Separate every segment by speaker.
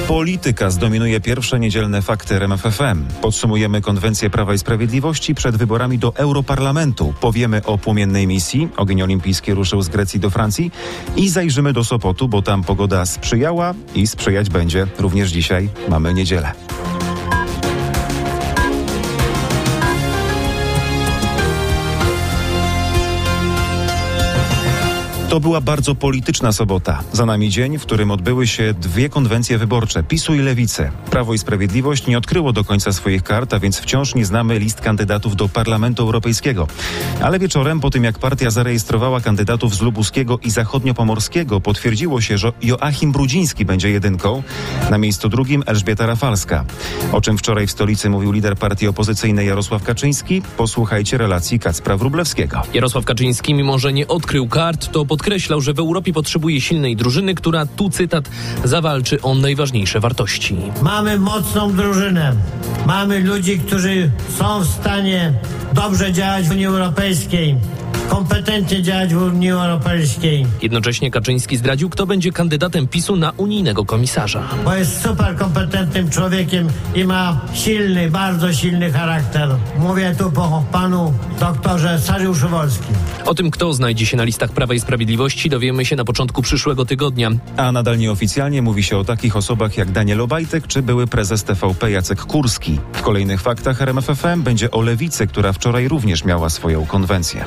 Speaker 1: Polityka zdominuje pierwsze niedzielne fakty RMF FM. Podsumujemy konwencję Prawa i Sprawiedliwości przed wyborami do Europarlamentu. Powiemy o płomiennej misji. Ogień olimpijski ruszył z Grecji do Francji. I zajrzymy do Sopotu, bo tam pogoda sprzyjała i sprzyjać będzie. Również dzisiaj mamy niedzielę. To była bardzo polityczna sobota. Za nami dzień, w którym odbyły się dwie konwencje wyborcze PiS-u i Lewicy. Prawo i Sprawiedliwość nie odkryło do końca swoich kart, a więc wciąż nie znamy list kandydatów do Parlamentu Europejskiego. Ale wieczorem, po tym jak partia zarejestrowała kandydatów z Lubuskiego i Zachodniopomorskiego, potwierdziło się, że Joachim Brudziński będzie jedynką. Na miejscu drugim Elżbieta Rafalska. O czym wczoraj w stolicy mówił lider partii opozycyjnej Jarosław Kaczyński? Posłuchajcie relacji Kacpra Wróblewskiego.
Speaker 2: Jarosław Kaczyński, mimo że nie odkrył kart, to podkreślał, że w Europie potrzebuje silnej drużyny, która, tu cytat, zawalczy o najważniejsze wartości.
Speaker 3: Mamy mocną drużynę. Mamy ludzi, którzy są w stanie dobrze działać w Unii Europejskiej, kompetentnie działać w Unii Europejskiej.
Speaker 2: Jednocześnie Kaczyński zdradził, kto będzie kandydatem PiS-u na unijnego komisarza.
Speaker 3: Bo jest super kompetentnym człowiekiem i ma silny, bardzo silny charakter. Mówię tu po panu doktorze Sariuszu Wolskim.
Speaker 2: O tym, kto znajdzie się na listach Prawa i Sprawiedliwości, dowiemy się na początku przyszłego tygodnia.
Speaker 1: A nadal nieoficjalnie mówi się o takich osobach jak Daniel Obajtek czy były prezes TVP Jacek Kurski. W kolejnych faktach RMF FM będzie o Lewicy, która wczoraj również miała swoją konwencję.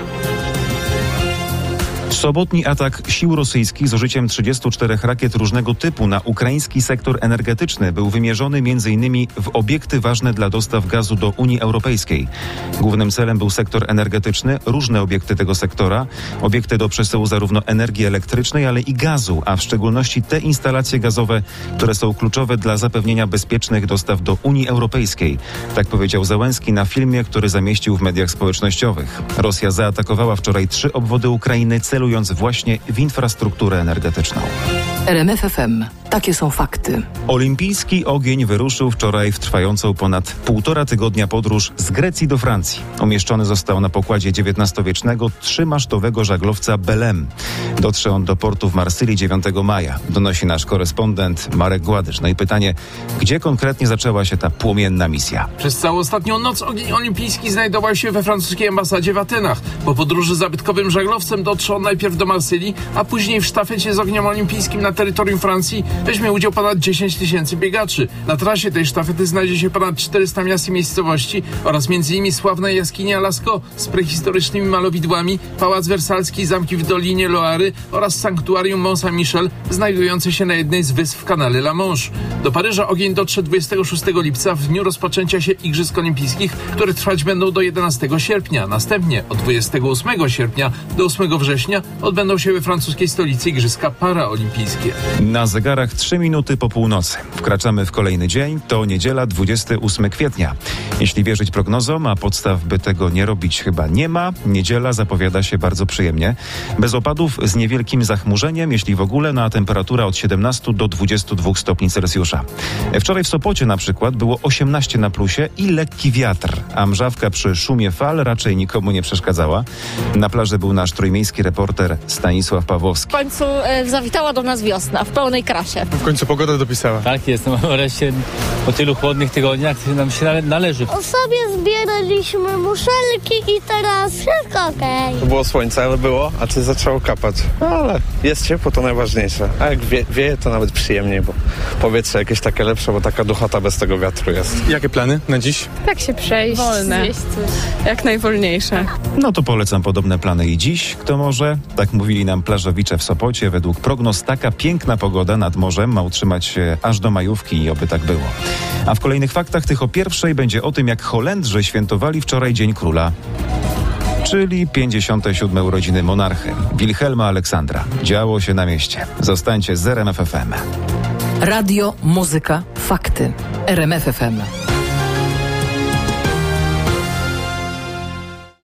Speaker 1: Sobotni atak sił rosyjskich z użyciem 34 rakiet różnego typu na ukraiński sektor energetyczny był wymierzony m.in. w obiekty ważne dla dostaw gazu do Unii Europejskiej. Głównym celem był sektor energetyczny, różne obiekty tego sektora, obiekty do przesyłu zarówno energii elektrycznej, ale i gazu, a w szczególności te instalacje gazowe, które są kluczowe dla zapewnienia bezpiecznych dostaw do Unii Europejskiej. Tak powiedział Zełenski na filmie, który zamieścił w mediach społecznościowych. Rosja zaatakowała wczoraj 3 obwody Ukrainy, celując właśnie w infrastrukturę energetyczną.
Speaker 4: RMF FM. Takie są fakty.
Speaker 1: Olimpijski ogień wyruszył wczoraj w trwającą ponad 1,5 tygodnia podróż z Grecji do Francji. Umieszczony został na pokładzie XIX-wiecznego 3-masztowego żaglowca Belem. Dotrze on do portu w Marsylii 9 maja. Donosi nasz korespondent Marek Gładysz. No i pytanie, gdzie konkretnie zaczęła się ta płomienna misja?
Speaker 5: Przez całą ostatnią noc ogień olimpijski znajdował się we francuskiej ambasadzie w Atenach. Po podróży zabytkowym żaglowcem dotrze on najpierw do Marsylii, a później w sztafecie z ogniem olimpijskim na terytorium Francji weźmie udział ponad 10 000 biegaczy. Na trasie tej sztafety znajdzie się ponad 400 miast i miejscowości oraz m.in. sławna jaskinia Lascaux z prehistorycznymi malowidłami, pałac wersalski, zamki w Dolinie Loary oraz sanktuarium Mont Saint-Michel znajdujące się na jednej z wysp w kanale La Manche. Do Paryża ogień dotrze 26 lipca w dniu rozpoczęcia się Igrzysk Olimpijskich, które trwać będą do 11 sierpnia. Następnie od 28 sierpnia do 8 września odbędą się we francuskiej stolicy Igrzyska Paraolimpijskie.
Speaker 1: Na zegarach 3 minuty po północy. Wkraczamy w kolejny dzień. To niedziela 28 kwietnia. Jeśli wierzyć prognozom, a podstaw by tego nie robić chyba nie ma, niedziela zapowiada się bardzo przyjemnie. Bez opadów, z niewielkim zachmurzeniem, jeśli w ogóle, a temperatura od 17 do 22 stopni Celsjusza. Wczoraj w Sopocie na przykład było 18 na plusie i lekki wiatr, a mrzawka przy szumie fal raczej nikomu nie przeszkadzała. Na plaży był nasz trójmiejski reporter Stanisław Pawłowski.
Speaker 6: W końcu zawitała do nas wiosna w pełnej krasie.
Speaker 7: W końcu pogoda dopisała.
Speaker 8: Tak jest, no wreszcie po tylu chłodnych tygodniach nam się należy.
Speaker 9: O sobie zbieraliśmy muszelki i teraz wszystko okej.
Speaker 7: Było słońce, ale było, a ty zaczęło kapać. No ale jest ciepło, to najważniejsze. A jak wieje, to nawet przyjemniej, bo powietrze jakieś takie lepsze, bo taka duchota bez tego wiatru jest. Jakie plany na dziś?
Speaker 10: Tak się przejść, wolne. Zjeść coś. Jak najwolniejsze.
Speaker 1: No to polecam podobne plany i dziś. Kto może? Tak mówili nam plażowicze w Sopocie. Według prognoz taka piękna pogoda nad morzem ma utrzymać się aż do majówki i oby tak było. A w kolejnych faktach tych o pierwszej będzie o tym, jak Holendrzy świętowali wczoraj Dzień Króla, czyli 57. urodziny monarchy Wilhelma Aleksandra. Działo się na mieście. Zostańcie z RMF FM.
Speaker 4: Radio, muzyka, fakty. RMF FM.